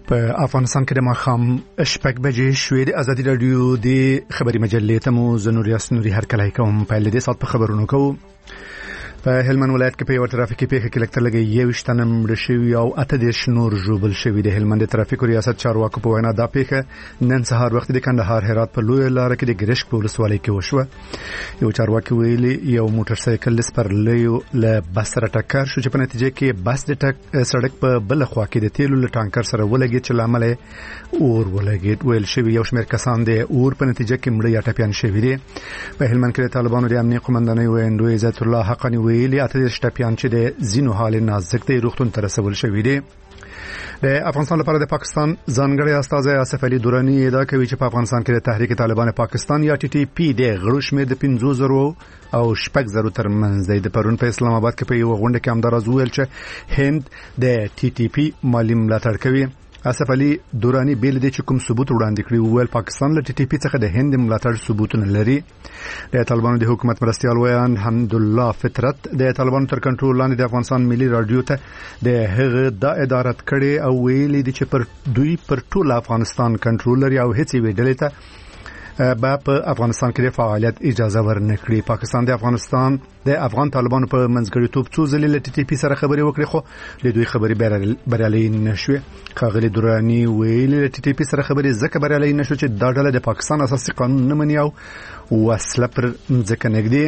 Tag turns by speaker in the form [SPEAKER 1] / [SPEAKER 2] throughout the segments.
[SPEAKER 1] په افغانستان کې د ماښام شپږ بجې شوې د ازادي رادیو د خبري مجلې ته مو زنوري اسنوري هر کله کوم په لدې سات په خبرونو کوو. په هلمند ولایت کې په یو ترافیکي پیښه کې لکتر لګي 21 تنه مړ شوي او 18 نور ژوبل شوي. د هلمند ترافیک ریاست چارواکو په وینا دا پیښه نن سهار وخت د کندهار هرات په لوی لار کې د ګرشک په ولسوالۍ کې وشوه. یو چارواکي ویلي یو موټر سایکل سپرلیو له بس سره ټکر شو چې په نتیجه کې بس د سړک په بل خوا کې د تیلو له ټانکر سره ولګید چې لامل اور ولګید. ویل شوی یو شمېر کسان د اور په نتیجه کې مړ یا ټپيان شوي دي. په هلمند کې د طالبانو د امنیت قومندانۍ ویندو عزت الله حقانی ویلي اتدې شټپیان چې د زینو حال نازک دی روغتون ته رسول شوی دی. د افغانستان لپاره د پاکستان ځانګړی استازی آصف علي دوراني ادعا کوي چې په افغانستان کې د تحریک طالبان پاکستان یا ټي ټي پی د غړو شمېر د 50,000 او 6,000 ترمنځ دی. د پرون په اسلام آباد کې په یو غونډه کې همدارز ویل چې هند د ټي ټي پی مالی ملاتړ کوي. آصف علي دوراني بیل دي چې کوم ثبوت وړاندې کړی ویل پاکستان له ټي ټي پی څخه د هند ملاتړ ثبوت نه لري. د طالبانو د حکومت مرستيال ویان حمد الله فطرت د طالبانو تر کنټرول لاندې د افغانستان ملي رادیو ته د هغه د ادارت کړي او ویلي دي چې پر دوی پر ټول افغانستان کنټرول لري او هیڅ ویډلې ته په افغانستان کې د فعالیت اجازه ورنکړي. پاکستان د افغانستان د افغان طالبانو په منځګړیتوب څو ځلې له ټي ټي پی سره خبرې وکړې خو د دوی خبرې بریالۍ نشوې. ښاغلي دوراني ویلي له ټي ټي پی سره خبرې ځکه بریالۍ نشو چې دا ډله د پاکستان اساسي قانون نه مني او وسله پر ځکه نګدي.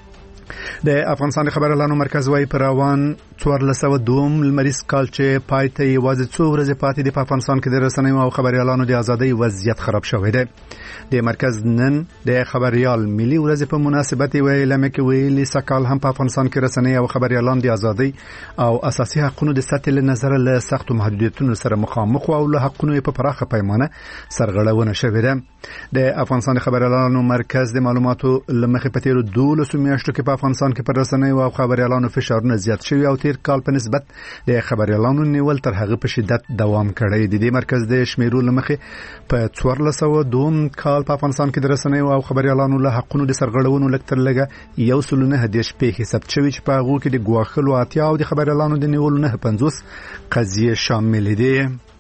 [SPEAKER 1] د افغانستان خبر اعلانو مرکز وايي پر روان 1402 لمریز کال چې پایته یوازې څو ورځې پاتې د افغانستان کې د رسنیو او خبري اعلانو د ازادۍ وضعیت خراب شوی دی. د مرکز نن د خبريال ملي ورځ په مناسبت ویل مکه ویلي سکهال هم په افغانستان کې رسنۍ او خبري اعلان د ازادۍ او اساسي حقوقو د ساتل نظر له سخت محدودیتونو سره مخامخ او له حقوقو په پراخه پیمانه سرغړونه شوې ده. د افغانستان خبري اعلانو مرکز د معلوماتو لمخې په تیرو 12 میاشتو کې په افغانستان کې پر رسنۍ او خبري اعلانو فشارونه زیات شوي او تیر کال په نسبت د خبري اعلانو نیول تر هغه په شدت دوام کړی دی. د مرکز د شمیرو لمخې په 1402 کال په افغانستان کې د رسنۍ او خبري اعلانو له حقونو د سرغړونو لکتر لګه یو سلونه هدیش په حساب شوی چې په هغه کې د ګواخلو اتیا او د خبري اعلانو د نیولو نه 50 قضیه شامل دي.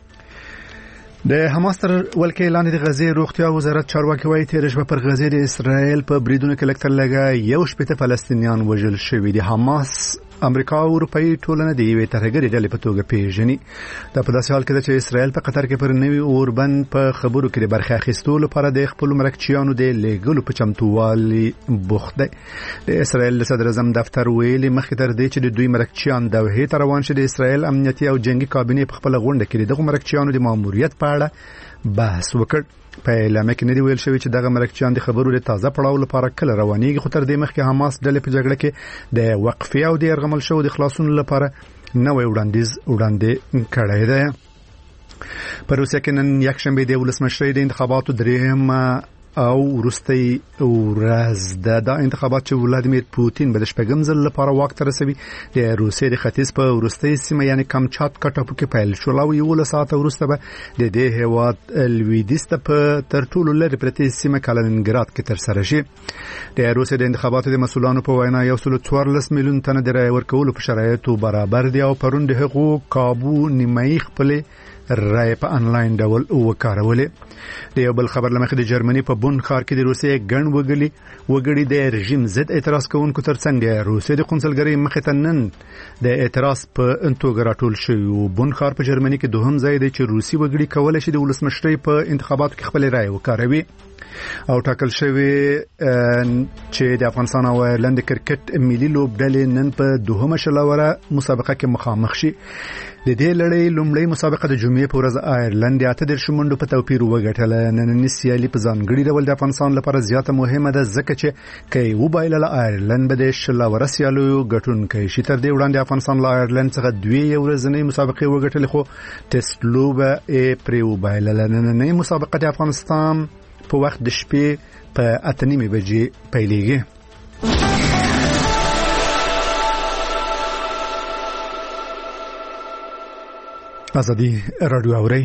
[SPEAKER 1] د حماس تر ولکې لاندې د غزې روغتیا وزارت چارواکي وايي تیر شپه پر غزې د اسرائیل په بریدونو کې لکتر لګه یو شپته فلسطینیان وژل شوي دي. حماس امریکا او اروپאי ټولنه د یوې ترهګرې ډلې په توګه پیژني. دا په داسې حال کې چې اسرائیل په قطر کې پر نوي اوربند په خبرو کې د برخه اخیستلو لپاره د خپل مرکچیانو د لیګلو په چمتووالي بوخت دی. د اسرائیل صدر اعظم دفتر ویلي مخکې تر دې چې د دوی مرکچیان دوحې ته روان شي د اسرائیل امنیتي او جنگي کابینې په خپل غونډه کې دغه مرکچیانو د ماموریت په اړه بحث وکړ. په اعلان کې ندی ویل شوی چې دغه مرکچیان د خبرو له تازه پړاو لپاره کله روانيږي خو تر دې مخکې حماس ډلې په جګړه کې د وقفې او د ارغمل شو د خلاصون لپاره نوې وړاندې کړی دی. په روسیه کې نن یکشنبه د ولسمشرۍ د انتخاباتو درېیم او وروستۍ ورځ د انتخابات چې ولادیمیر پوتین به د شپږم ځل لپاره واک ته رسوي. د روسیې د ختیځ په وروستۍ سیمه یعنی کامچاتکا ټاپو کې پیل شو او یو ساعت وروسته به د دې هیواد لویدیځ ته په تر ټولو لرې پرتې سیمه کالینینګراد کې تر سره شي. د روسیې د انتخاباتو د مسؤلانو په وینا 1.14 میلیون تنه د رای ورکولو په شرایطو برابر دي او پرون د حقوق کابو نیمایي خپل رای په انلاین ډول وکارولې. د یو بل خبر لمخې د جرمني په بون ښار کې د روسیې ګڼ وګړي د رژیم ضد اعتراض کوونکو ترڅنګ د روسیې د قونسلګرۍ مخې ته نن د اعتراض په انتوګه راټول شوی. بون ښار په جرمني کې دوهم ځای دی چې روسي وګړي کولای شي د ولسمشرۍ په انتخاباتو کې خپل رای وکاروي. او ټاکل شوی چې د افغانستان او ایرلند کرکټ ملي لوبډلې نن په دوهمه شلوره مسابقه کې مخامخ شي. د دې لړۍ لومړی مسابقه د جمعې په ورځ ایرلند 18 منډو په توپیر وګټله. نننۍ سیالي په ځانګړي ډول د افغانستان لپاره زیاته مهمه ده ځکه چې کوي وبایلله ایرلند به د شلوره سیالیو ګټونکی شي. تر دې وړاندې افغانستان له ایرلند څخه دوه ورځنۍ مسابقې وګټلې خو ټیسټ لوبه پرې وبایلله. نننۍ مسابقه د افغانستان په وخت د شپې په 8:30 بجې پیلېږي. ازادي رادیو اوري.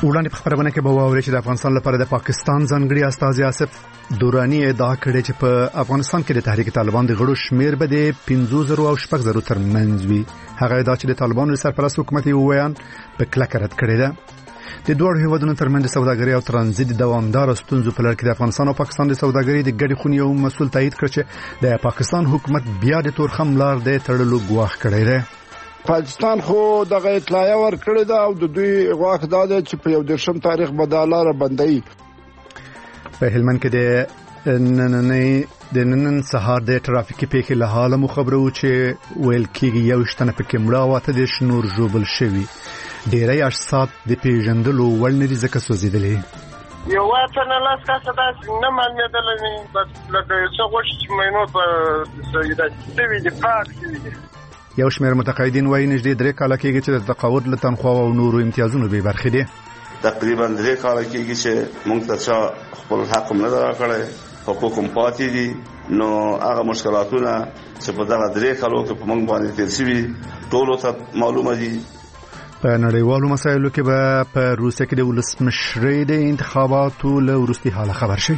[SPEAKER 1] وړاندې په خبرونه کې به واوري چې د افغانستان لپاره د پاکستان ځانګړي استازي آصف دوراني ادعا کړې چې په افغانستان کې د تحریک طالبان د غړو شمیر به د 50,000 او 6,000 ترمنځ وي. هغه ادعا چې د طالبانو سرپرست حکومت یې ویان په کلکه رد کړې ده. د دوه هیوادونو ترمنځ د سوداګرۍ او ترانزیت دوامدار ستونزو په لړ کې د افغانستان او پاکستان د سوداګرۍ د ګډې خونې یو مسؤل تایید کړ چې د پاکستان حکومت بیا د تورخم لار د تړلو ګواښ کړی دی.
[SPEAKER 2] پاکستان خو دغه اطلاع ورکړې ده او د دوی غواړ دا چې په 1 تاریخ بداله بندي
[SPEAKER 1] په هلمند کې د نن سهار د ټرافیکي پیښې له حاله مو خبرو چې ویل کېږي یو شتنه پکې مړه او اته د شنور جوبل شوی. ډیری اجساد د پیژندلو وړ نه دي ځکه سوځېدلې.
[SPEAKER 3] یو واته نه لاس کاسه داسې نه معلومېدل نه بس لکه څه غوښتي چې مینو په سیدات سوي دي پاک سوي دي.
[SPEAKER 1] یو شمېر متقاعدین وایي نږدې 3 کاله کېږي چې د تقاعد له تنخوا او نورو امتیازونو بې برخې دي.
[SPEAKER 4] تقریبا 3 کاله کېږي چې موږ ته خپل حق نه راکړی، حقوق هم پاتې دي. نو هغه مشکلاتونه چې په دغه 3 کالو کې په موږ باندې تیر شوي ټولو ته معلومه دي.
[SPEAKER 1] په نړیوالو مسایلو کې به په روسیه کې د ولسمشرۍ د انتخاباتو له وروستي حاله خبر شي.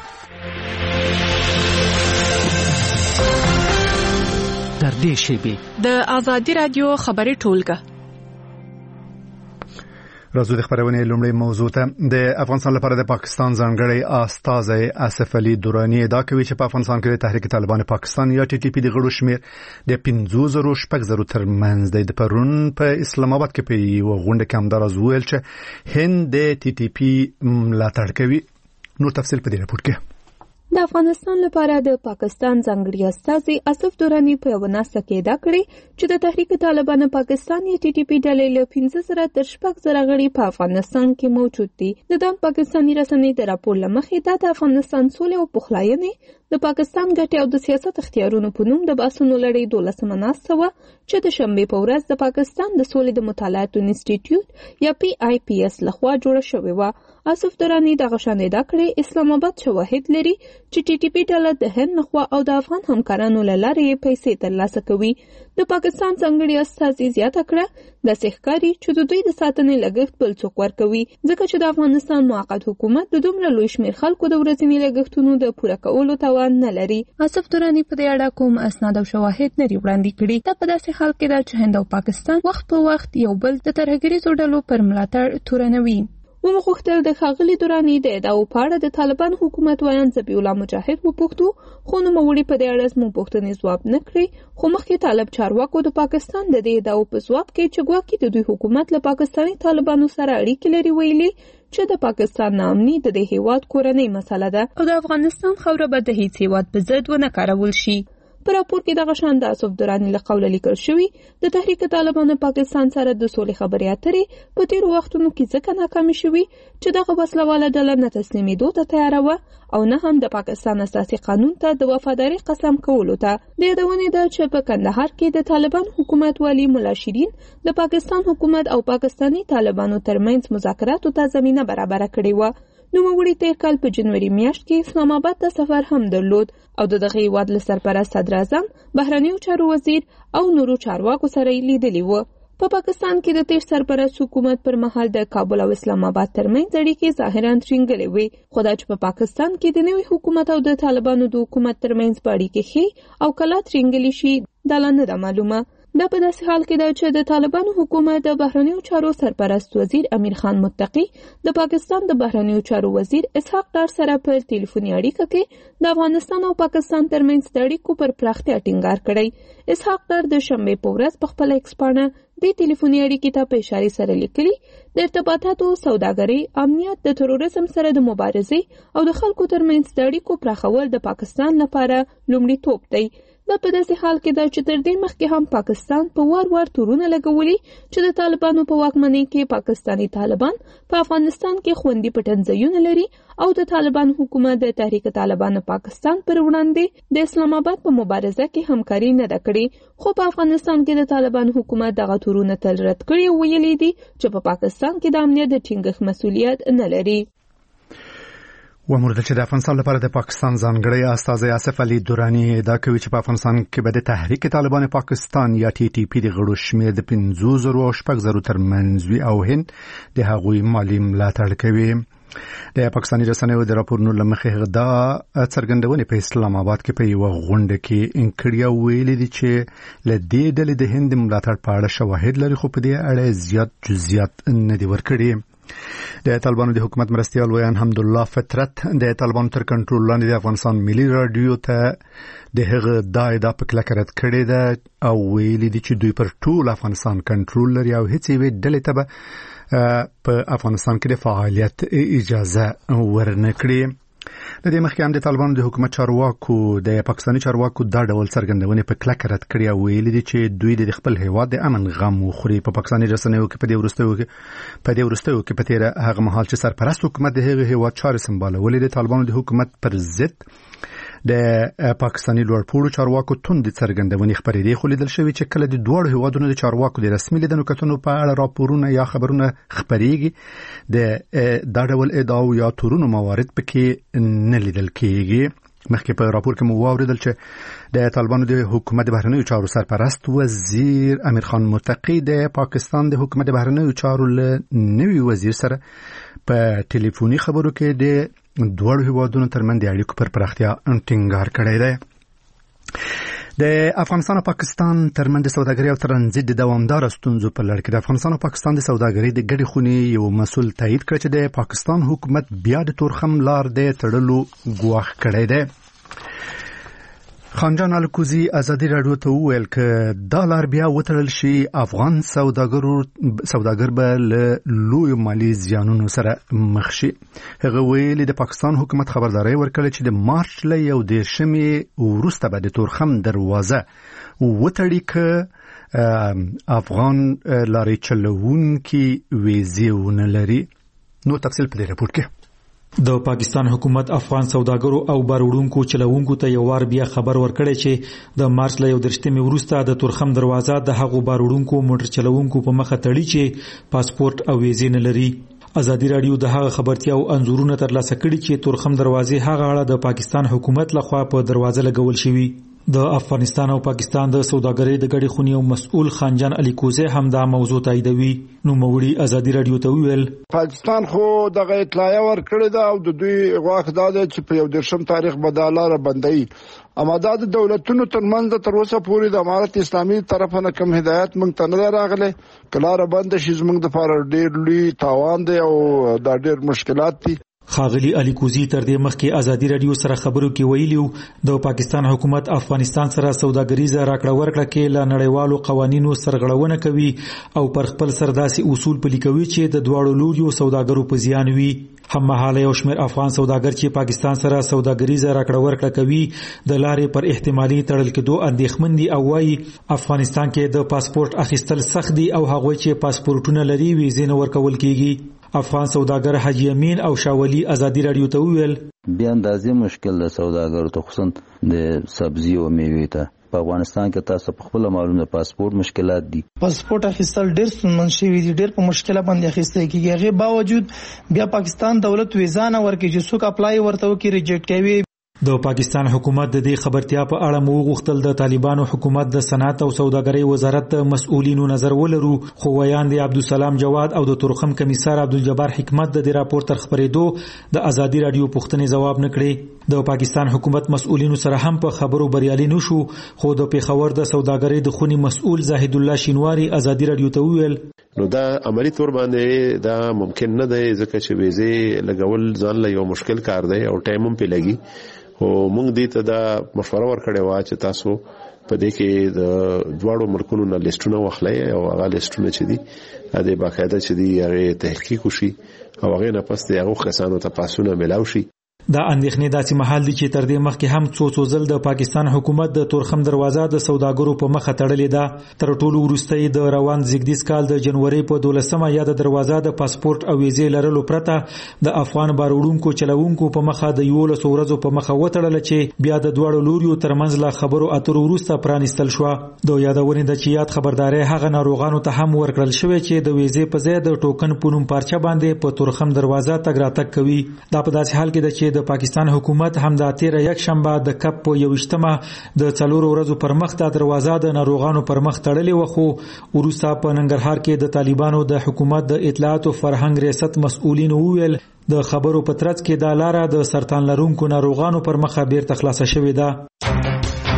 [SPEAKER 5] در دې شیبه د آزادي رادیو خبري ټولګه
[SPEAKER 1] راځو د خبرونه لومړی موضوع ته. د افغانستان لپاره د پاکستان ځانګړی استازی آصف علي دوراني ادعا کوي چې په افغانستان کې د تحریک طالبان پاکستان یا ټي ټي پی د غړو شمیر د 50,000 او 6,000 ترمنځ دی. د پرون په اسلام آباد کې په یو غونډه کې همدارز ویل چې هند د ټي ټي پی ملاتړ کوي. نور تفصیل په دې راپور کې.
[SPEAKER 6] د افغانستان لپاره د پاکستان ځانګړي استازي آصف دوراني په یو ناسته کې ادعا کړې چې د تحریک طالبان پاکستان یا ټي ټي پی ډلې له 15,000 تر 6,000 غړي په افغانستان کې موجود دي. د پاکستاني رسنۍ د راپور لمخې د افغانستان سولې او پخلاینې د پاکستان ګټې او د سیاست اختیارونو په نوم د بحثونو لړۍ 12مه ناسته وه چې د شنبې په ورځ د پاکستان د سولې د مطالعاتو انسټیټیوټ یا PIPS لخوا جوړه شوې وه. آصف دوراني د غشان ادعا کړې اسلام آباد شواهد لري چې ټي ټي پی ډله د هند لخوا او د افغان همکارانو له لارې پیسې ترلاسه کوي. د پاکستان ځانګړي استازي زیاته کړه داسې ښکاري چې د دوی د ساتنې لګښت بل څوک ورکوي ځکه چې د افغانستان موقت حکومت د دومره لوی شمېر خلکو د ورځني لګښتونو د پوره کولو توان نه لري. آصف دوراني په دې اړه کوم اسناد او شواهد نه وړاندې کړي. دا په داسې حال کې ده چې هند او پاکستان وخت په وخت یو بل د ترهګریزو ډلو پر ملاتړ تورنوي. موږ غوښتل د ښاغلي دوراني د ادعاو په اړه د طالبان حکومت ویان ذبیح الله مجاهد وپوښتو خو نوموړي په دې اړه زموږ پوښتنې ځواب نه کړی. خو مخکې طالب چارواکو د پاکستان د دې ادعاو په ځواب کې چې ګواکې د دوی حکومت له پاکستاني طالبانو سره اړیکې لري ویلي چې د پاکستان ناامني د دې هیواد کورنۍ مسله ده او د افغانستان خاوره به د هیڅ هیواد په ضد ونه کارول شي. په راپور کې دغه شان د آصف دوراني له قوله لیکل شوي د تحریک طالبان پاکستان سره د سولې خبرې اترې په تیرو وختونو کې ځکه ناکامې شوي چې دغه وسلواله ډله نه تسلیمېدو ته تیاره وه او نه هم د پاکستان اساسي قانون ته د وفادارۍ قسم کولو ته. د یادونې ده چې په کندهار کې د طالبان حکومت والی ملا شیرین د پاکستان حکومت او پاکستاني طالبانو ترمنځ مذاکراتو ته زمینه برابره کړې وه. نوموړي تیر کال په جنوري میاشت کې اسلام آباد ته سفر هم درلود او دغه هیواد له سرپرست صدر اعظم، بهرنیو چارو وزیر او نورو چارواکو سره یې لیدلي وو. په پاکستان کې د تیر سرپرست حکومت پر مهال د کابل او اسلام آباد ترمنځ اړیکې ظاهراً ټینګلې وې، خو دا چې په پاکستان کې د نوي حکومت او د طالبانو د حکومت ترمنځ په اړیکې ښې او کله ترینګلې شي دا لا نه ده معلومه. دا په داسې حال کې ده چې د طالبانو حکومت د بهرنیو چارو سرپرست وزیر امیر خان متقی د پاکستان د بهرنیو چارو وزیر اسحاق ډار سره په ټلیفوني اړیکه کې د افغانستان او پاکستان ترمنځ د اړیکو پر پراختیا ټینګار کړی. اسحاق ډار د شنبې په ورځ په خپل ایکس پاڼه د ټلیفوني اړیکې ته په اشاره سره لیکلي د ارتباطاتو، سوداګرۍ، امنیت، د تروریزم سره د مبارزې او د خلکو ترمنځ د اړیکو پراخول د پاکستان لپاره لومړیتوب دی. دا په داسې حال کې ده چې تر دې مخکې هم پاکستان په وار تورونه لګولي چې د طالبانو په واکمنۍ کې پاکستاني طالبان په افغانستان کې خوندي پټنځایونه لري او د طالبان حکومت د تحریک طالبان پاکستان پر وړاندې د اسلام آباد په مبارزه کې همکاري نه ده کړې. خو په افغانستان کې د طالبان حکومت دغه تورونه تل رد کړي او ویلي دي چې په پاکستان کې د امنیت د ټینګښت مسؤلیت نه لري.
[SPEAKER 1] ومورد چې د افغانستان لپاره د پاکستان ځانګړی استازی آصف علي دوراني ادعا کوي چې په افغانستان کې به د تحریک طالبان پاکستان یا ټي ټي پی د غړو شمېر د 50,000 او 6,000 ترمنځ وي او هند د هغوی مالي ملاتړ کوي. د پاکستاني رسنیو د راپورونو له مخې دا څرګندونې په اسلام آباد کې په یوه غونډه کې انکړیا ویلي دي چې له دې ډلې د هند ملاتړ په اړه شواهد لري خو په دې اړه زیات جزئیات نه دي ورکړي. د طالبانو د حکومت مرستیال ویان حمدالله فطرت د طالبانو تر کنټرول لاندې د افغانستان ملي رادیو ته د هغه دا په کلکه رد کړې ده او ویلي دي چې دوی پر ټول افغانستان کنټرول لري او هیڅ یوې ډلې ته به په افغانستان کې د فعالیت اجازه ورنکړي. د دې مخکې هم د طالبانو د حکومت چارواکو د پاکستاني چارواکو دا ډول څرګندونې په کلکه رد کړې او ویلي دي چې دوی د خپل هیواد د امن غم وخوري. په پاکستاني رسنیو کې په دې وروستیو کې په تیر هغه مهال چې سرپرست حکومت د هغه هیواد چارې سمبالولې د طالبانو د حکومت پر ضد د پاکستاني لوړپوړو چارواکو توند څرګندونې خبرې دي خو لیدل شوی چې کله د دوه هیوادونو د چارواکو د رسمي لیدنو کتنو په اړه راپورونه یا خبرونه خبريږي د دا ډول ادعاو یا تورونو موارد پکې نه لیدل کېږي. مخکې په راپور کې مو واوریدل چې د طالبانو د حکومت بهرنیو چارو سرپرست وزیر امیر خان متقی د پاکستان د حکومت بهرنیو چارو له نوي وزیر سره په ټلیفوني خبرو کې د دوه هیوادونو ترمنځ د اړیکو پر پراختیا ټینګار کړی دی. د افغانستان او پاکستان ترمنځ د سوداګرۍ او ترانزیت د دوامدار ستونزو په لړ کې د افغانستان او پاکستان د سوداګرۍ د ګډې خونې یو مسؤل تایید کړ چې د پاکستان حکومت بیا د تورخم لار د تړلو ګواښ کړی دی. خانجان الکوزی ازادي رادیو ته وویل چې دا لار بیا وتړل شي افغان سوداګر به له لوی مالي زیانونو سره مخ شي. هغه ویلي د پاکستان حکومت خبرداري ورکړه چې د مارچ له 11 وروسته به د تورخم دروازه وتړي که افغان لارې چلوونکي ویزې ونه لري. نو تفصیل په دې راپور کې.
[SPEAKER 7] د پاکستان حکومت افغان سوداګرو او باروړونکو چلوونکو ته یو وار بیا خبر ورکړی چې د مارچ له 11 وروسته د تورخم دروازه د هغو باروړونکو موټر چلوونکو په مخه تړي چې پاسپورت او ویزې نه لري. ازادي رادیو د هغه خبرتیا او انزورونه ترلاسه کړي چې تورخم دروازې هغه اړه د پاکستان حکومت لخوا په دروازه لګول شوی. د افغانستان او پاکستان د سوداګرۍ د ګډې خونې او مسؤل خانجان علي کوزه هم دا موضوع تاییدوي. نو موړي ازادي رادیو ته ویل
[SPEAKER 2] پاکستان خو دغه اطلاع ورکړه دا او د دوی غواخ دا چې په 11 تاریخ بداله بندي امادات دولتونو ترمنځ تر اوسه پوری د امارت اسلامي طرفه کم هدایت مونږ ته نه راغله کلاره بند شي زمونږ د فار ډیر لوی تاوان دی او دا ډیر مشکلات دي.
[SPEAKER 7] خاغلی علي کوزی تر دې مخکې ازادي رادیو سره خبرو کې ویلیو د پاکستان حکومت افغانستان سره سوداګریزه راکړه ورکړه کې له نړیوالو قوانینو سرغړونه کوي او پر خپل سرداسي اصول پلي کوي چې د دواړو لوريو سوداګرو په زیان وي. هم مهاله یو شمېر افغان سوداګر چې پاکستان سره سوداګریزه راکړه ورکړه کوي د لارې پر احتمالي تړل کېدو اندېښمن دي او وايي افغانستان کې د پاسپورت اخیستل سخت دي او هغوی چې پاسپورتونه لري ویزې نه ورکول کېږي. افغان سوداګر حاجی امین او شاولی ازادي رادیو ته ویل
[SPEAKER 8] بیا اندازې مشکل د سوداګرو ته خصوصا د سبزی او میوې ته په افغانستان کې تاسو په خپل معلومه پاسپورت مشکلات دي.
[SPEAKER 9] پاسپورت اخیستل ډېر ستونزمن شوی دی ډېر په مشکله باندې اخیستل کیږي. هغه باوجود بیا پاکستان دولت ویزا نه ورکړي چې څوک اپلای ورته وکړي ریجیکټ کوي.
[SPEAKER 7] د پاکستان حکومت د دې خبرتیا په اړه مو غوښتل د طالبانو حکومت د صنعت او سوداګرۍ وزارت مسؤلینو نظر ولرو خو ویان دی عبدالسلام جواد او د تورخم کمیسار عبدالجبار حکمت د دې راپور تر خبرېدو د ازادي رادیو پوښتنې ځواب نکړي. د پاکستان حکومت مسؤلینو سره هم په خبرو بریالي نشو خو د پیښور د سوداګرۍ د خونی مسؤل زاهد الله شینواری ازادي رادیو ته ویل
[SPEAKER 10] نو دا عملی تور باندې دا ممکن نه دی ځکه چې ویزې لګول ځان له یو مشکل کار دی او ټایم هم پې لګي. او موږ دې ته دا مشوره ورکړې و چې تاسو په دې کې د دواړو ملکونو نه لیستونه واخلئ او هغه لیستونه چې دي د باقاعده چې دي هغه تحقیق وشي او هغه نه پس د هغه کسانو ته پاسونه ملاو شي.
[SPEAKER 7] دا اندېښنې داسې محل دي چې تر دې مخکې هم څو ځل د پاکستان حکومت د تورخم دروازه د سوداګرو په مخه تړلې ده. تر ټولو وروسته د روان زیږدیز کال د جنوري په 12مه یا د دروازه د پاسپورت او ویزې لرلو پرته د افغان باروړونکو چلوونکو په مخه د 11 ورځو په مخه وتړل چې بیا د دواړو لوريو ترمنځ لا خبرو اترو وروسته پرانیستل شو. د یادونې د چې یاد خبرداري هغه ناروغانو ته هم ورکړل شوې چې د ویزې په ځای د ټوکن پونم پارچه باندې په تورخم دروازه تګ راتګ کوي. دا په داسې حال کې ده چې د پاکستان حکومت هم د 13 شنبه د کپ په 21مه د 4 ورځو پر مخ د دروازه د ناروغانو پر مخ تړلې و، خو وروسته په ننګرهار کې د طالبانو د حکومت د اطلاعات او فرهنګ ریاست مسؤلین وویل د خبرو په ترڅ کې د لاره د سرطان لرونکو ناروغانو پر مخ بیرته خلاصه شوې ده.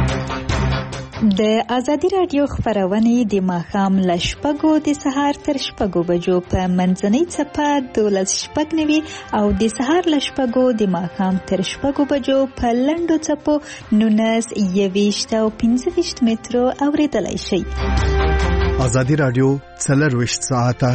[SPEAKER 11] د ازادي رادیو خبرونه د ماښام له 6 د سهار تر 6 بجو په منځنۍ څپه 12:09 او د سهار له 6 د ماښام تر 6 بجو په لنډو څپو 19 او 15 مترو اوریدلای شئ.
[SPEAKER 1] ازادي رادیو 24 ساعته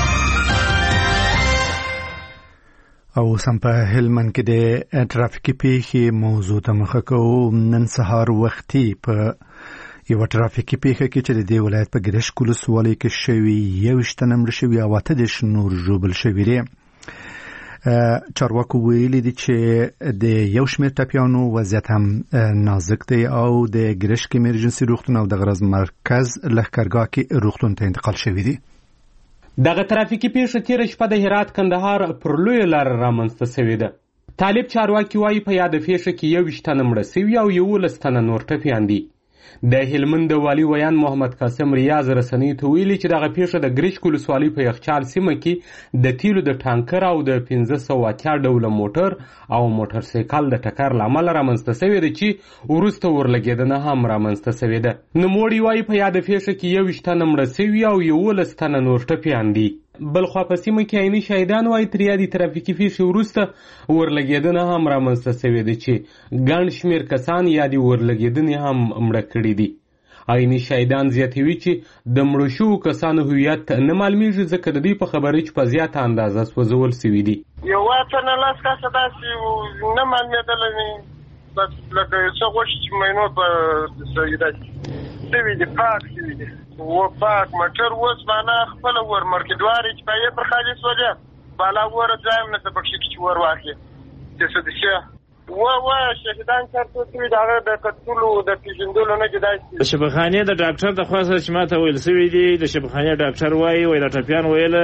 [SPEAKER 1] او سم په هلمند کې د ټرافیکي پیښې موضوع ته مخه کوو. نن سهار وختي په یو ټرافیکي پیښه کې چې د دې ولایت په ګرشک ولسوالۍ کې شوې 21 نمبر شوې او 8 نور ژوبل شوي دي. چارواکو ویلي دي چې د یو شمېر ټپیانو وضعیت هم نازک دی او د ګرشک ایمرجنسي روغتون او د غرض مرکز لښکرګاه کې روغتون ته انتقال شوي دي.
[SPEAKER 12] دغه ټرافیکي پیښه تېره شپه د هرات کندهار پر لویه لاره رامنځته شوې ده. طالب چارواکي وایي په یاده پیښه کې 21 تنه مړه شوي او 11 تنه نور ټپیان دي. د هلمند والی ویان محمد قاسم ریاض رسنۍ ته ویلي چې دغه پیښه د ګرشک ولسوالۍ په یخچال سیمه کې د تیلو د ټانکر او د 1580 ډوله موټر او موټر سایکل د ټکر له امله رامنځته شوې ده چې وروسته ورلګېدنه هم رامنځته شوې ده. نوموړي وایي په یاده پیښه کې 21 تنه مړه شوي او 11 تنه نور ټپیان دي. بلخوا په سیمه کې عیني شهیدان وایي تر یادې ترافیکي پیښې وروسته ورلګېدنه هم رامنځته شوې ده چې ګڼ شمېر کسان یادې ورلګېدنې هم مړه کړي دي. عیني شهیدان زیاتوي چې د مړو شوو کسانو هویت نه معلومیږي ځکه د دوی په خبره چې په زیاته اندازه سوځول شوي دي.
[SPEAKER 3] یو تنه لاس کاسه داسې نه معلومېدلی، بس لکه څه غوښې چې مینو په سیدات شوي دي، پاک شوي دي و پاک موټر اوس معنا خپل ور مرکدواري چې پایې پر خالي سولې بالا ور ځایم نه تبخشي چې ور واخلي چې څه دي و شهیدان چرته دوی دغه د قتلو د پیژندلو نه جدای
[SPEAKER 13] د شبخانه د ډاکټر د خاصه چې ماته ویل سوي دي. د شبخانه ډاکټر وایي د ټپیان ویل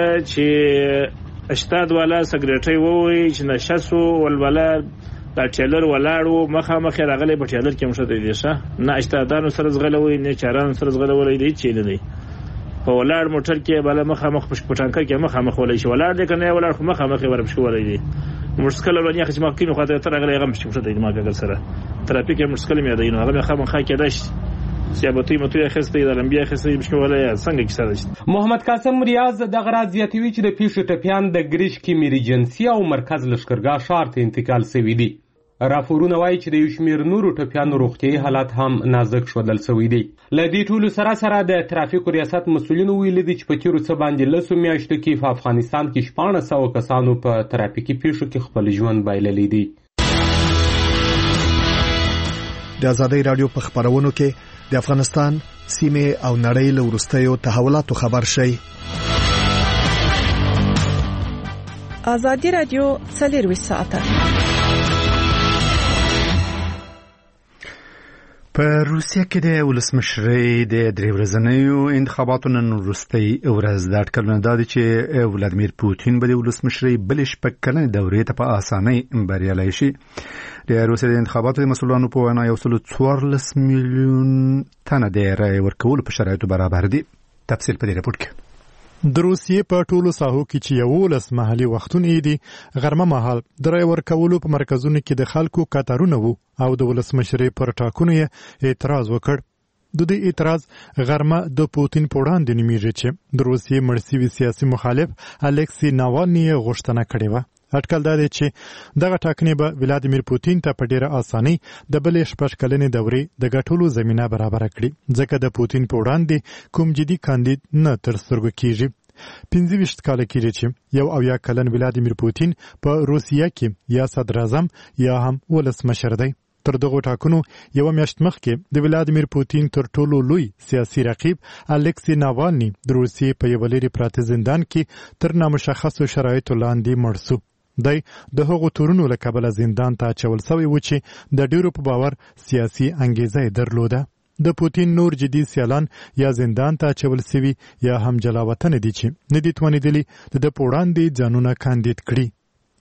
[SPEAKER 13] چې اشتاد والا سګریټي وایي چې نشسو ولولا دا ټیلر ولاړو مخامخ راغلی په ټیلر کې مشته دي ښه نه اشتادانو سره زغلوي نه چارانو سره زغلوي دي چې نه دي په ولاړ موټر کې بل مخامخ په ټانکر کې مخامخ ولای شي ولاړ دي کنه ولاړ مخامخ ورب شو ولای دي مشکل ولني خص ماکینو خاطر تر غلې غم مشته دي ما ګل سره ترافیک مشکل مې دی نو هغه مخامخ کېداش سیابتوی متوی خسته د لمبیا خسته مشکل ولای څنګه کیسه. محمد
[SPEAKER 12] قاسم ریاض د غرض زیاتوي چې د پیښې ټپیان د ګرشک ایمرجنسي او مرکز لښکرګاه ښار ته انتقال شوي دي. راپورونه وایي چې د یو شمېر نورو ټپیانو روغتیایي حالات هم نازک ښودل شوي دي. له دې ټولو سره د ترافیکو ریاست مسؤلینو ویلي دي چې په تېرو څه باندې 10 میاشتو کې په افغانستان کې 1400 کسانو په ترافیکي پیښو کې خپل ژوند بایللی دی.
[SPEAKER 1] د ازادي رادیو په خبرونو کې د افغانستان سیمه او نړۍ له وروستیو تحولاتو خبر شئ.
[SPEAKER 5] ازادي رادیو 24 ساعته
[SPEAKER 1] په روسیه کې د ولسمشرۍ د درې ورځنیو انتخاباتو نن وروستۍ ورځ د اټکلونه دا دي چې ولادیمیر پوتین به د ولسمشرۍ بلې شپږ کلنې دورې ته په اسانۍ بریالی شي. د روسیې د انتخاباتو د مسؤلانو په وینا 114 میلیون تنه د رای ورکولو په شرایطو برابر دي. تفصیل په دې راپور کې.
[SPEAKER 14] د روسیې په ټولو ساحو کې چې 11 محلي وختونه دي غرمه مهال د رای ورکولو په مرکزونو کې د خلکو کتارونه وو او د ولسمشرۍ پر ټاکنو اعتراض وکړ. د دې اعتراض غرمه د پوتین په وړاندې نیمیږي چې د روسیې مړسیوي سیاسي مخالف الکسی ناوالني غوښتنه کړې وه. اټکل دا دی چې دغه ټاکنې به ولادیمیر پوتین ته په ډیره اسانۍ د بلې شپږ کلنې دورې د ګټلو زمینه برابره کړي ځکه د پوتین په وړاندې کوم جدي کاندید نه تر سترګو کیږي. 15 کاله کېږي چې 1 کلن ولادیمیر پوتین په روسیه کې یا صدر اعظم یا هم ولسمشر دی. تر دغه ټاکنو یو میاشت مخکې د ولادیمیر پوتین تر ټولو لوی سیاسي رقیب الکسی ناوالني د روسیې په یو لري پراته زندان کې تر نامشخصو شرایطو لاندې مړ شو. دی د هغو تورونو له کبله زندان ته اچول شوی و چې د ډیرو په باور سیاسي انګیزه یې درلوده. د پوتین نور جدي سیالان یا زندان ته اچول شوي یا هم جلاوطن دي چې نه دي توانېدلي د په وړاندې ځانونه کاندید کړي.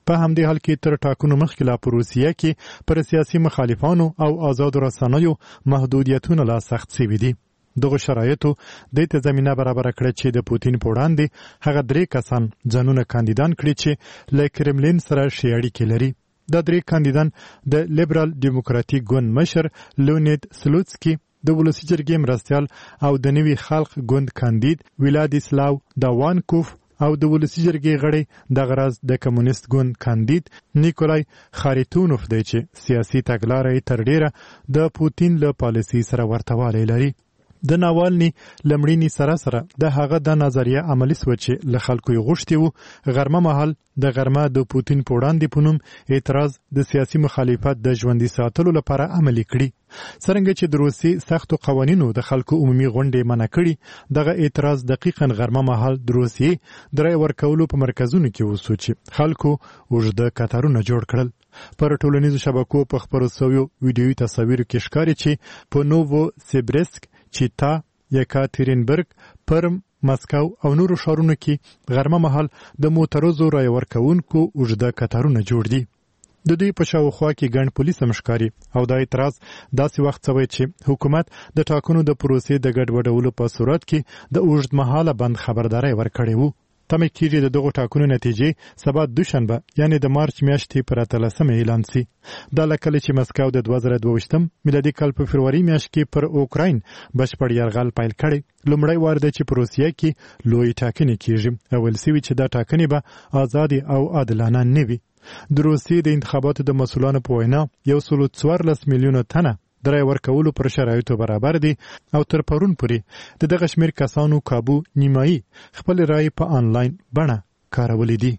[SPEAKER 14] په همدې حال کې تر ټاکنو مخکې لا په روسیه کې پر سیاسي مخالفانو او آزاد رسنیو محدودیتونه لا سخت شوي دي. دغه شرایطو د ته زمينه برابر کړې چې د پوتین په وړاندې هغه 3 کسان ځانونه کاندیدان کړي چې له کرملین سره شي اړیکې لري. د 3 کاندیدان د لیبرال ډیموکراټیک ګوند مشر لونید سلوتسکی، د ولسی جرګې مرستیال او د نوي خلق ګوند کاندید ویلادیسلاو داوانکوف او د ولسی جرګې غړی د غراز د کمونیست ګوند کاندید نیکولای خاریتونوف دی چې سیاسي تګلارې تر ډیره د پوتین له پالیسي سره ورتوالی لري. د ناوالني لمړینی سره د هغه د نظریه عملی سو چې له خلکو یې غوښتي وو غرمه مهال د غرمه د پوتین په وړاندې پونم اعتراض د سیاسي مخالفت د ژوندۍ ساتلو لپاره عملی کړي. څرنګه چې د روسي سختو قوانینو د خلکو عمومي غونډې منع کړي، دغه اعتراض دقیقاً غرمه مهال د روسي د رای ورکولو په مرکزونو کې وسو چې خلکو اوږده کتارونه جوړ کړل. پر ټولنیزو شبکو په خبرو سویو ویډیوي تصاویرو کې ښکاري چې په نوو سیبرسک، چیتا، یکاترینبرګ، پرم، مسکو او نورو ښارونو کې غرمه مهال د موټرو رای ورکوونکو اوږده کتارونه جوړ دي. د دوی په شاوخوا کې ګڼ پولیس هم ښکاري او دا اعتراض داسې وخت شوی چې حکومت د ټاکنو د پروسې د ګډوډولو په صورت کې د اوږد مهاله بند خبرداری ورکړی وو. تمه کېږي د دغو ټاکنو نتیجې سبا دوشنبه یعنی د مارچ میاشتې پر 13 اعلان شي. دا لکه چې مسکو د 2022 میلادي کال په فروری میاشت کې پر اوکراین بشپړ یرغل پیل کړی. لومړی وار دی چې په روسیه کې لوی ټاکنې کېږي او ولسوي چې دا ټاکنې به آزاد او عادلانه نه وي. د روسیې د انتخاباتو د مسؤلانو په وینا 114 میلیونه تنه د رای ورکولو پر شرایطو برابر دي او تر پرون پورې د دغه شمېر کسانو کابو نیمایي خپل رای په آنلاین بڼه کارولې دي.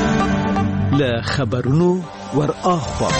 [SPEAKER 15] له خبرونو ور اخوا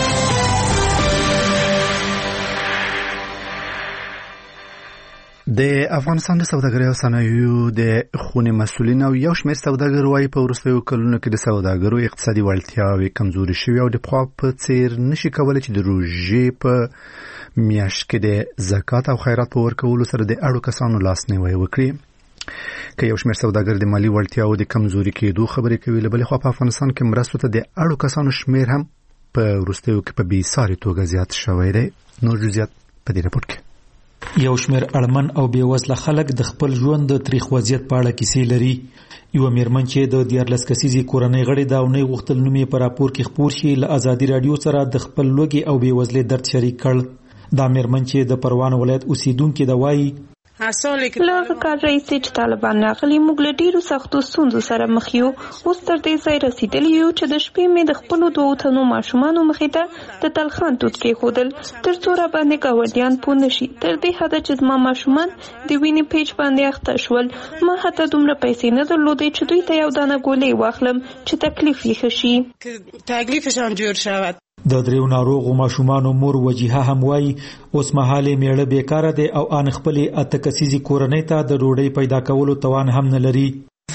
[SPEAKER 1] د افغانستان د سوداګرۍ او صنایعو د خونې مسؤلین او یو شمېر سوداګر وايي په وروستیو کلونو کې د سوداګرو اقتصادي وړتیاوې کمزوري شوې او د پخوا په څیر نشي کولی چې د روژې په میاشت کې د زکات او خیرات په ورکولو سره د اړو کسانو لاسنیوی وکړي. که یو شمېر سوداګر د مالي وړتیاو د کمزوري کېدو خبرې کوي، له بلې خوا په افغانستان کې مرستو ته د اړو کسانو شمېر هم په وروستیو کې په بېساري توګه زیات شوی دی. نور جزئیات په دې راپور کې.
[SPEAKER 7] یو شمېر اړمن او بېوزله خلک د خپل ژوند د تریخ وضعیت په اړه کیسې لري. یو میرمن چې د 14 کسیزې کورنۍ غړي دا ونې غوښتل نوم یې په راپور کې خپور شي، له ازادي رادیو سره د خپل لوږې او بېوزلۍ درد شریک کړ. دا میرمن چې د پروان ولایت اوسیدونکې ده وایي
[SPEAKER 6] لږ کار رئیسي چې طالبان راغلي موږ له ډیرو سختو ستونزو سره مخ یو. اوس تر دې ځای رسیدلی یو چې د شپې مې د خپلو 2 تنو ماشومانو مخې ته د تلخان توت کېښودل تر څو راباندې ګاونډیان پوه نه شي. تر دې حده چې زما ماشومان د وینې پیچ باندې اخته شول. ما حتی دومره پیسې نه درلودې چې دوی ته یو دانه ګولۍ واخلم چې تکلیف یې ښه شي.
[SPEAKER 16] تکلیفشان جوړ شود.
[SPEAKER 7] د دریو ناروغو ماشومانو مور وجیها هم وایي اوس مهال میړه بیکاره دی او ان خپلې 8 کسیزې کورنۍ ته د ډوډۍ پیدا کولو توان هم نه لري.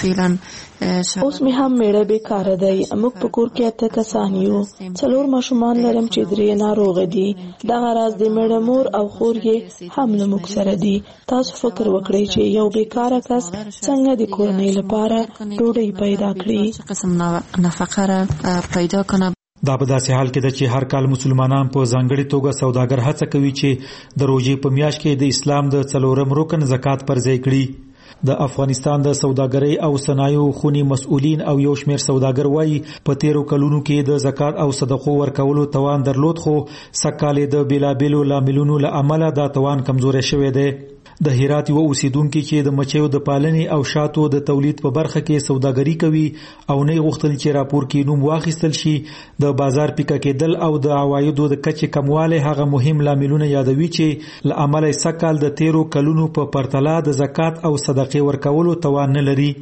[SPEAKER 17] اوس مې هم میړه بیکاره دی. موږ په کور کې 8 کسان یو. 4 ماشومان لرم چې 3 ناروغ دي. دغه راز د میړه مور او خور یې هم له موږ سره دي. تاسو فکر وکړئ چې یو بیکاره کس څنګه د کورنۍ لپاره ډوډۍ پیدا کړي.
[SPEAKER 16] قسم نفقه پیدا کنه.
[SPEAKER 7] دا په داسې حال کې ده چې هر کال مسلمانان په ځانګړي توګه سوداګر هڅه کوي چې د روژې په میاشت کې د اسلام د 4م رکن زکات پر ځای کړي. د افغانستان د سوداګرۍ او صنایعو خونې مسؤلین او یو شمېر سوداګر وایي په 13 کلونو کې د زکات او صدقو ورکولو توان درلود، خو سکه‌کالې د بیلابیلو لاملونو له امله دا توان کمزوری شوی دی. د هرات یو اوسیدونکو چې د مچیو د پالنې او شاتو د تولید په برخه کې سوداګري کوي او نه غوښتل چې راپور کې نوم واخیستل شي، د بازار پیکه کېدل او د عوایدو د کچې کموالی هغه مهم لاملونه یادوي چې له امله سکه‌کال د 13 کلونو په پرتله د زکات او صدقې ورکولو توان نه لري.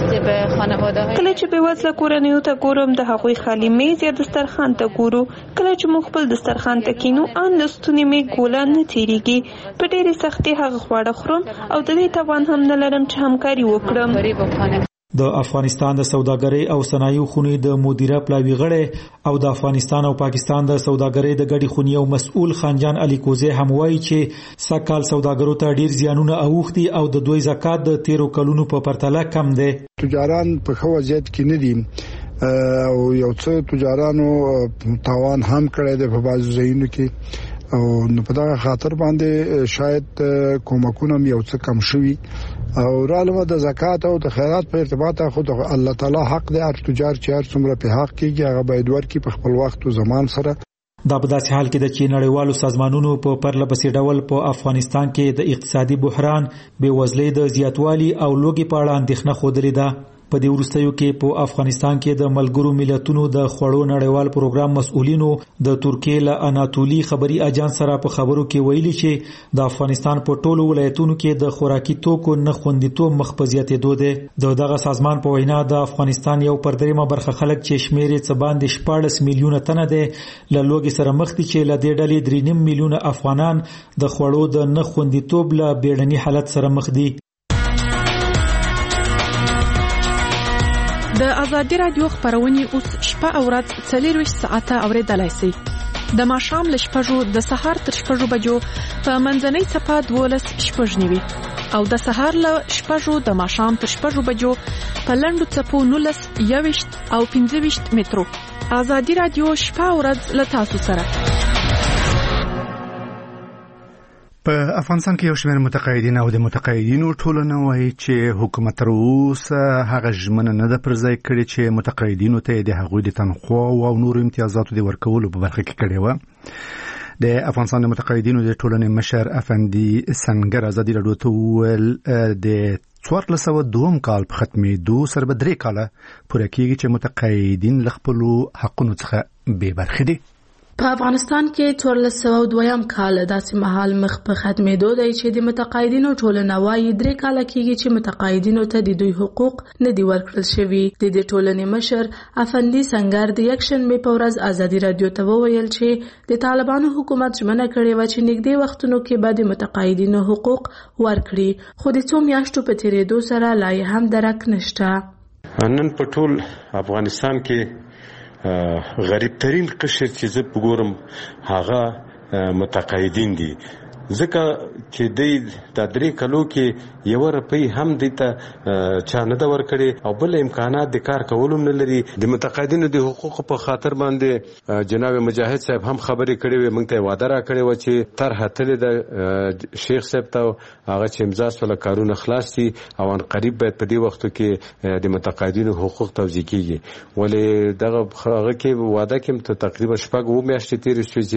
[SPEAKER 6] کله چې بېوزله کورنیو ته ګورم د هغوی خالي میز یا دسترخوان ته ګورو. کله چې موږ خپل دسترخوان ته کینو ان له ستونې مې ګوله نه تېرېږي. په ډېرې سختۍ هغه خواړه خورم او د دې توان هم نه لرم چې همکاري وکړم.
[SPEAKER 7] د افغانستان د سوداګرۍ او صنایعو خونې د مدیره پلاوي غړی او د افغانستان او پاکستان د سوداګرۍ د ګډې خونې او مسؤل خانجان علي کوزی هم وایي چې سږکال سوداګرو ته ډیر زیانونه اوښتي او د دوی زکات د 13 کلونو په پرتله کم دی.
[SPEAKER 2] تجاران په ښه وضعیت کې نه دي. او یو څه تجارانو تاوان هم کړی دی په بعضو ځایونو کې او نو په دغه خاطر باندې شاید کومکونه یو څه کم شوي او رالمه د زکات او د خیرات په ارتباط خو د الله تعالی حق دی هر تجار چې هر څومره په حق کېږي هغه باید ورکړي په خپل وخت او زمان سره.
[SPEAKER 7] دا په داسې حال کې د چې نړیوالو سازمانونو په پرلپسې ډول په افغانستان کې د اقتصادي بحران، بېوزلۍ د زیاتوالي او لوږې په اړه اندېښنه ښودلې ده. په دې وروستیو کې په افغانستان کې د ملګرو ملتونو د خوړو نړیوال پروګرام مسؤلینو د ترکیې له اناتولي خبري اجانس سره په خبرو کې ویلي چې د افغانستان په ټولو ولایتونو کې د خوراکي توکو نه خوندیتوب مخ په زیاتېدو دی. دغه سازمان په وینا د افغانستان یو پر دریمه برخه خلک چې شمیر یې څه باندې 14 میلیونه تنه دی له لوږې سره مخ دي چې له دې ډلې 3.5 میلیونه افغانان د خوړو د نه خوندیتوب له بیړني حالت سره مخ دي.
[SPEAKER 5] د آزادي رادیو خبرونه اوس شپه او ورځ 24 ساعته اوریدلای شئ. د ماښام له 6 د سهار تر 6 بجو په منځنۍ صفه 12:09 او د سهار له 6 د ماښام تر 6 بجو په لنډو صفو 19 او 15 مترو. آزادي رادیو شپه او ورځ له تاسو سره.
[SPEAKER 1] په افغانستان کې یو شمېر متقاعدین او د متقاعدینو ټولنه وایي چې حکومت تر اوسه هغه ژمنه نه ده پر ځای کړې چې متقاعدینو ته د هغوی د تنخوا او نورو امتیازاتو د ورکولو په برخه کې کړې وه. د افغانستان د متقاعدینو د ټولنې مشر افندي سنگر آزادي رادیو ته وویل د 1402 کال په ختمېدو سره به 3 کاله پوره کېږي چې متقاعدین له خپلو حقونو څخه بې برخې دي.
[SPEAKER 17] په افغانستان کې 1402 کال داسې مهال مخ په ختمېدو دی چې د متقاعدینو ټولنه وايي 3 کاله کېږي چې متقاعدینو ته د دوی حقوق نه دي ورکړل شوي. د دې ټولنې مشر افندي سنگر د یکشنبې په ورځ آزادي رادیو ته وویل چې د طالبانو حکومت ژمنه کړې وه چې نږدې وختونو کې به د متقاعدینو حقوق ورکړي، خو د څو میاشتو په تېرېدو سره لا یې هم درک نشته.
[SPEAKER 10] نن په ټول افغانستان کې غریب ترین قشر چې زه پګورم هغه متقاعدین دي، ځکه چې د 3 کالو کې 1 روپۍ هم دیته چا نه ده ورکړې او بل امکانات د کار کولو نه لري. د متقاعدینو د حقوقو په خاطر باندې جناب مجاهد صاحب هم خبرې کړې وې، موږ ته وعده را کړې وه چې طرحه تلې د شیخ صاحب ته هغه چې امضا سوله کارونه خلاص دي او ان قریب باید په دې وختو کې د متقاعدینو حقوق توزیع کیږي. ولې دغه هغه کې وعده کې تقریبا 7 میاشتې تېرې شوې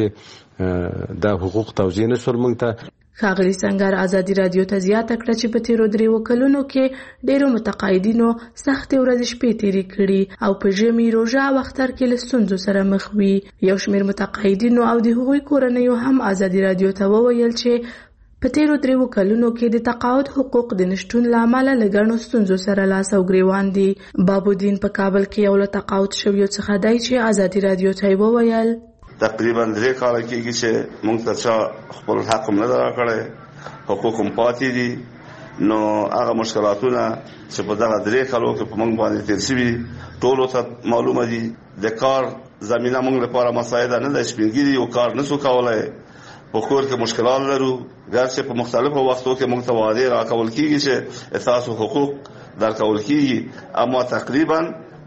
[SPEAKER 10] چې دا حقوق توزیع نه شول. موږ ته
[SPEAKER 17] ښاغلي سنگر آزادي رادیو ته زیاته کړه چې په تیرو 3 کلونو کې ډیرو متقاعدینو سختې ورځې شپې تیرې کړي او په ژمي روژه او اختر کې له ستونزو سره مخ وي. یو شمېر متقاعدینو او د هغوی کورنیو هم آزادي رادیو ته وویل چې په تیرو 3 کلونو کې د تقاعد حقوق د نشټون له امله له ګڼو ستونزو سره لاس او ګریوان دي. بابودین په کابل کې یو له تقاعد شویو څخه دی چې آزادي رادیو ته وویل
[SPEAKER 4] تقریبا 3 کال کېږي چې موږ ته خپل حق هم نه ده راکړی، حقوق هم پاتې دي. نو هغه مشکلاتونه چې په دغه 3 کالو کې په موږ باندې تېر شوي ټولو ته معلومه دي. د کار زمینه موږ لپاره مساعده نه ده، سپینګیري یو کار نشو کولی، په کور کې مشکلات لرو، ګرچې په مختلفو وختو کې موږ ته وعدې راکول کېږي چې تاسو حقوق درکول کېږي، اما تقریبا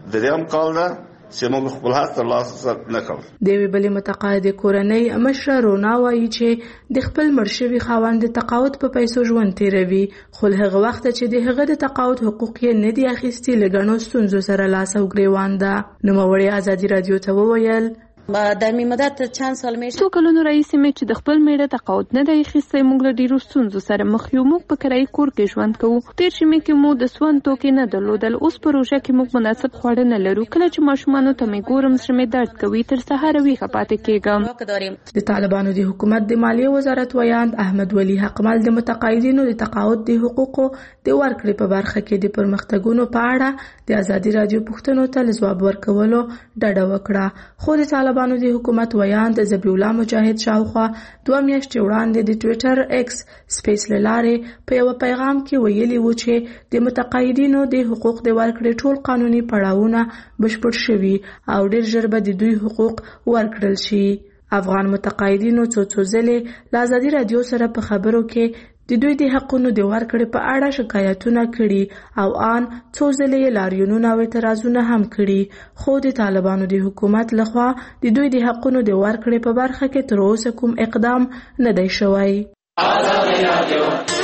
[SPEAKER 4] 3 کال ده چې موږ خپل حق ترلاسه نه کوو.
[SPEAKER 17] د یوې بلې متقاعدې کورنۍ مشره رونا وایي چې د خپل مړ شوي خاوند د تقاعد په پیسو ژوند تېروي، خو له هغه وخته چې د هغه د تقاعد حقوق یې نه دي اخیستي له ګڼو ستونزو سره لاس او ګریوان ده. نوموړې آزادي رادیو ته وویل
[SPEAKER 18] در مدت چند سال میشه
[SPEAKER 6] 2 کلونو راځي مې چې د خپل میړه تقاعد نه دی اخیستی. موږ له ډیرو ستونزو سره مخ یو. موږ په کرایي کور کې ژوند کوو. تیر شمې کې مو د سون توکې نه درلودل. اوس په روژه کې موږ مناسب خواړه نه لرو. کله چې ماشومانو ته مې ګورم زړه مې درد کوي، تر سهاره ویښه پاتې کېږم.
[SPEAKER 17] د طالبانو د حکومت د مالیې وزارت ویاند احمد ولی حقمل د متقاعدینو د تقاعد د حقوقو د ورکړې په برخه کې د پرمختګونو په اړه د آزادي رادیو پوښتنو ته ځواب ورکولو ډډه وکړه. خو د طالبانو د حکومت ویاند ذبیح الله مجاهد شاوخوا 2 میاشتې وړاندې د ټویټر ایکس سپیس له لارې په یو پیغام کې ویلي و چې د متقاعدینو د حقوق د ورکړې ټول قانوني پړاوونه بشپړ شوي او ډېر ژر به د دوی حقوق ورکړل شي. افغان متقاعدینو څو ځلې له آزادي رادیو سره په خبرو کې د دوی د حقونو د ورکړې په اړه شکایتونه کړي او آن څو ځلې یې لاریونونه او اعتراضونه هم کړي، خو د طالبانو د حکومت لخوا د دوی د حقونو د ورکړې په برخه کې تر اوسه کوم اقدام نه دی شوی.